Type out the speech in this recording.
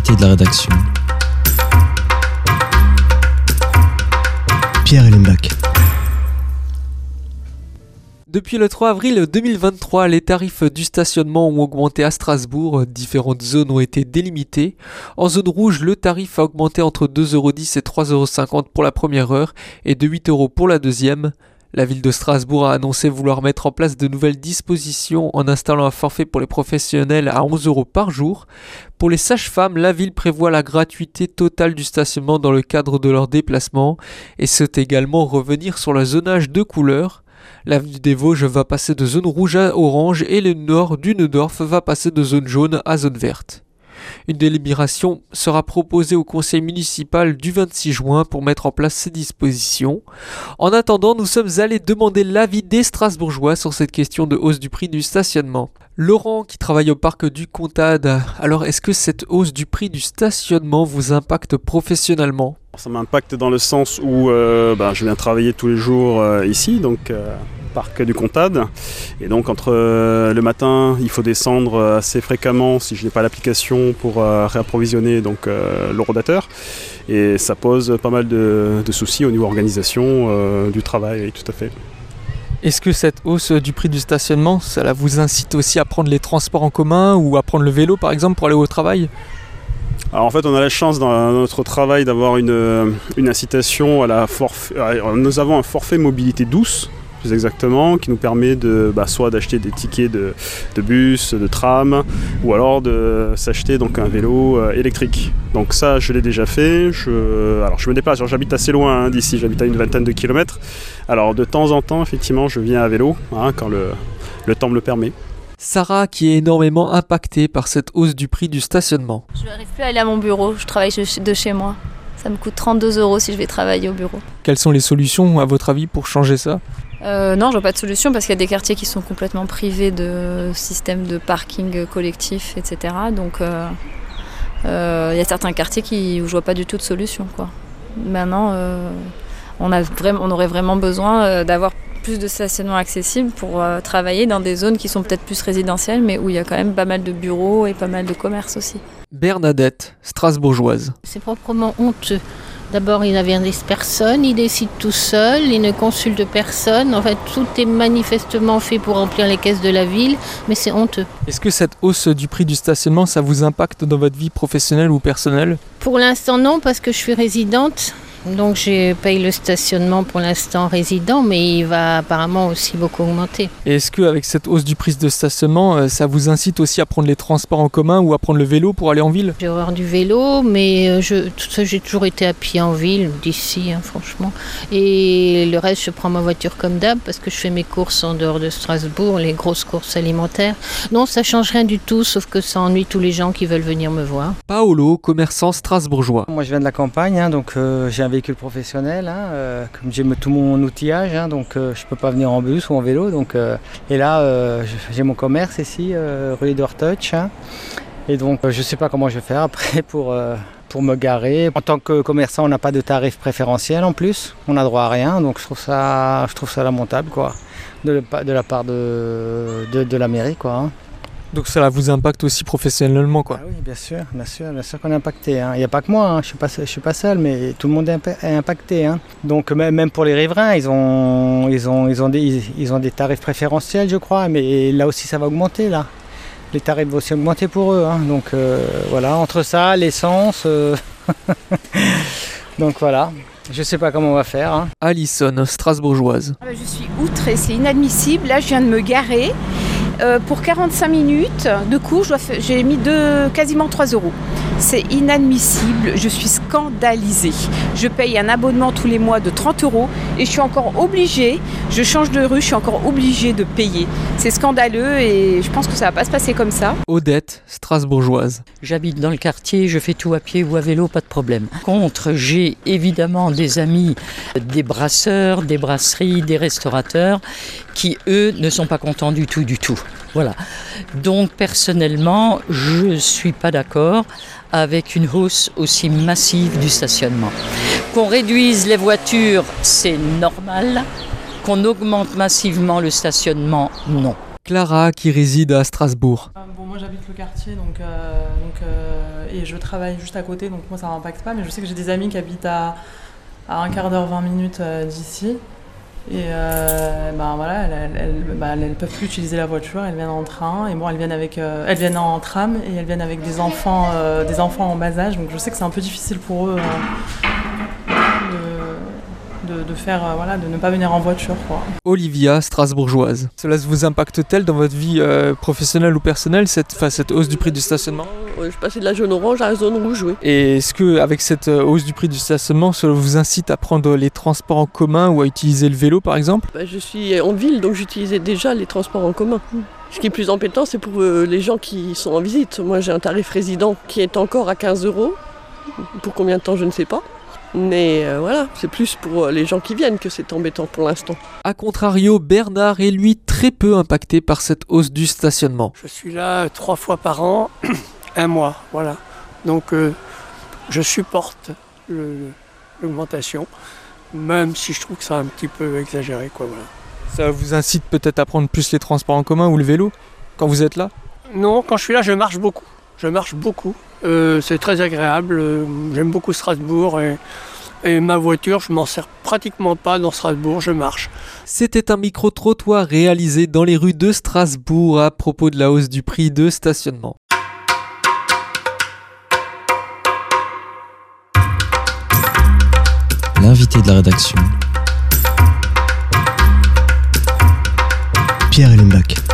l'invité de la rédaction, Pierre Ellenbach. Depuis le 3 avril 2023, les tarifs du stationnement ont augmenté à Strasbourg. Différentes zones ont été délimitées. En zone rouge, le tarif a augmenté entre 2,10 € et 3,50 € pour la première heure et de 8 € pour la deuxième. La ville de Strasbourg a annoncé vouloir mettre en place de nouvelles dispositions en installant un forfait pour les professionnels à 11 € par jour. Pour les sages-femmes, la ville prévoit la gratuité totale du stationnement dans le cadre de leurs déplacements et souhaite également revenir sur le zonage de couleurs. L'avenue des Vosges va passer de zone rouge à orange et le nord du Neudorf va passer de zone jaune à zone verte. Une délibération sera proposée au conseil municipal du 26 juin pour mettre en place ces dispositions. En attendant, nous sommes allés demander l'avis des Strasbourgeois sur cette question de hausse du prix du stationnement. Laurent, qui travaille au parc du Comtade, alors est-ce que cette hausse du prix du stationnement vous impacte professionnellement ? Ça m'impacte dans le sens où je viens travailler tous les jours ici, donc parc du Comtade. Et donc entre le matin, il faut descendre assez fréquemment si je n'ai pas l'application pour réapprovisionner donc, le rodateur. Et ça pose pas mal de soucis au niveau organisation du travail, oui, tout à fait. Est-ce que cette hausse du prix du stationnement, ça vous incite aussi à prendre les transports en commun ou à prendre le vélo par exemple pour aller au travail ? Alors en fait on a la chance dans notre travail d'avoir une incitation à la forfait. Nous avons un forfait mobilité douce, plus exactement, qui nous permet soit d'acheter des tickets de bus, de tram, ou alors de s'acheter donc un vélo électrique. Donc ça je l'ai déjà fait. Je me déplace, j'habite assez loin d'ici, j'habite à une vingtaine de kilomètres. Alors de temps en temps effectivement je viens à vélo quand le temps me le permet. Sarah, qui est énormément impactée par cette hausse du prix du stationnement. Je n'arrive plus à aller à mon bureau, je travaille de chez moi. Ça me coûte 32 € si je vais travailler au bureau. Quelles sont les solutions, à votre avis, pour changer ça ? Non, je vois pas de solution parce qu'il y a des quartiers qui sont complètement privés de systèmes de parking collectif, etc. Donc il y a certains quartiers où je vois pas du tout de solution, quoi. Maintenant, on aurait vraiment besoin d'avoir plus de stationnement accessible pour travailler dans des zones qui sont peut-être plus résidentielles, mais où il y a quand même pas mal de bureaux et pas mal de commerces aussi. Bernadette, strasbourgeoise. C'est proprement honteux. D'abord, il n'avertissent personne, il décide tout seul, il ne consulte personne. En fait, tout est manifestement fait pour remplir les caisses de la ville, mais c'est honteux. Est-ce que cette hausse du prix du stationnement, ça vous impacte dans votre vie professionnelle ou personnelle ? Pour l'instant, non, parce que je suis résidente. Donc je paye le stationnement pour l'instant résident, mais il va apparemment aussi beaucoup augmenter. Et est-ce qu'avec cette hausse du prix de stationnement, ça vous incite aussi à prendre les transports en commun ou à prendre le vélo pour aller en ville ? J'ai horreur du vélo, mais j'ai toujours été à pied en ville, d'ici, franchement. Et le reste, je prends ma voiture comme d'hab, parce que je fais mes courses en dehors de Strasbourg, les grosses courses alimentaires. Non, ça change rien du tout, sauf que ça ennuie tous les gens qui veulent venir me voir. Paolo, commerçant strasbourgeois. Moi, je viens de la campagne, donc j'ai un véhicule professionnel, comme j'ai tout mon outillage, donc je peux pas venir en bus ou en vélo. Donc, et là, j'ai mon commerce ici, rue Edward Touch, et donc je sais pas comment je vais faire après pour me garer. En tant que commerçant, on n'a pas de tarif préférentiel en plus, on n'a droit à rien, donc je trouve ça lamentable, quoi, de la part de la mairie, quoi. Donc ça vous impacte aussi professionnellement, quoi. Ah oui, bien sûr qu'on est impacté. Il n'y a pas que moi, je suis pas seul, mais tout le monde est impacté. Donc même pour les riverains, ils ont des tarifs préférentiels, je crois, mais là aussi ça va augmenter là. Les tarifs vont aussi augmenter pour eux. Donc voilà, entre ça, l'essence, donc voilà. Je sais pas comment on va faire. Alison, strasbourgeoise. Je suis outrée, c'est inadmissible. Là, je viens de me garer. Pour 45 minutes de cours, j'ai mis quasiment 3 €. C'est inadmissible, je suis scandalisée. Je paye un abonnement tous les mois de 30 € et je suis encore obligée, je change de rue, je suis encore obligée de payer. C'est scandaleux et je pense que ça ne va pas se passer comme ça. Odette, strasbourgeoise. J'habite dans le quartier, je fais tout à pied ou à vélo, pas de problème. Contre, j'ai évidemment des amis, des brasseurs, des brasseries, des restaurateurs qui, eux, ne sont pas contents du tout. Voilà. Donc, personnellement, je ne suis pas d'accord avec une hausse aussi massive du stationnement. Qu'on réduise les voitures, c'est normal. Qu'on augmente massivement le stationnement, non. Clara, qui réside à Strasbourg. Moi j'habite le quartier et je travaille juste à côté, donc moi ça m'impacte pas, mais je sais que j'ai des amis qui habitent à un quart d'heure, 20 minutes d'ici. Et voilà, elles peuvent plus utiliser la voiture, elles viennent en train, et bon, elles viennent en tram et elles viennent avec des enfants en bas âge, donc je sais que c'est un peu difficile pour eux de ne pas venir en voiture, quoi. Olivia, strasbourgeoise. Cela vous impacte-t-elle dans votre vie professionnelle ou personnelle, cette hausse du prix du stationnement ? Je suis passée de la zone orange à la zone rouge, oui. Et est-ce qu'avec cette hausse du prix du stationnement, cela vous incite à prendre les transports en commun ou à utiliser le vélo par exemple ? Je suis en ville, donc j'utilisais déjà les transports en commun. Ce qui est plus embêtant, c'est pour les gens qui sont en visite. Moi, j'ai un tarif résident qui est encore à 15 €. Pour combien de temps, je ne sais pas. Mais voilà, c'est plus pour les gens qui viennent que c'est embêtant pour l'instant. A contrario, Bernard est lui très peu impacté par cette hausse du stationnement. Je suis là 3 fois par an, un mois, voilà. Donc je supporte l'augmentation, même si je trouve que c'est un petit peu exagéré, quoi, voilà. Ça vous incite peut-être à prendre plus les transports en commun ou le vélo quand vous êtes là ? Non, quand je suis là, je marche beaucoup. C'est très agréable, j'aime beaucoup Strasbourg et ma voiture, je m'en sers pratiquement pas dans Strasbourg, je marche. C'était un micro-trottoir réalisé dans les rues de Strasbourg à propos de la hausse du prix de stationnement. L'invité de la rédaction, Pierre Ellenbach.